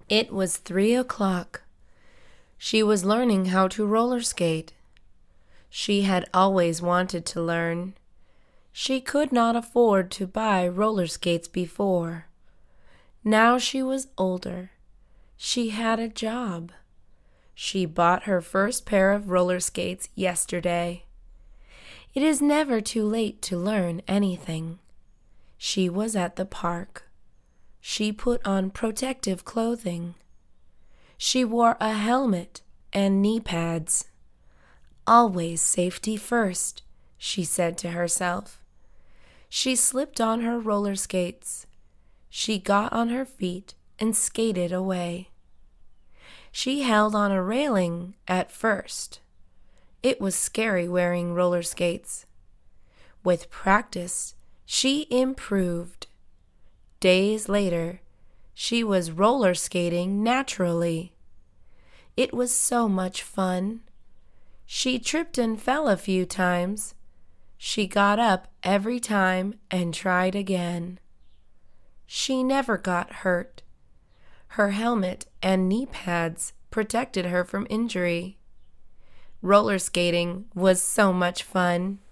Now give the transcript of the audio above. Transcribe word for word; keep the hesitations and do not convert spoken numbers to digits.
It was three o'clock. She was learning how to roller skate. She had always wanted to learn. She could not afford to buy roller skates before. Now she was older. She had a job. She bought her first pair of roller skates yesterday. It is never too late to learn anything. She was at the park. She put on protective clothing. She wore a helmet and knee pads. Always safety first, she said to herself. She slipped on her roller skates. She got on her feet and skated away. She held on a railing at first. It was scary wearing roller skates. With practice, she improved. Days later, she was roller skating naturally. It was so much fun. She tripped and fell a few times. She got up every time and tried again. She never got hurt. Her helmet and knee pads protected her from injury. Roller skating was so much fun.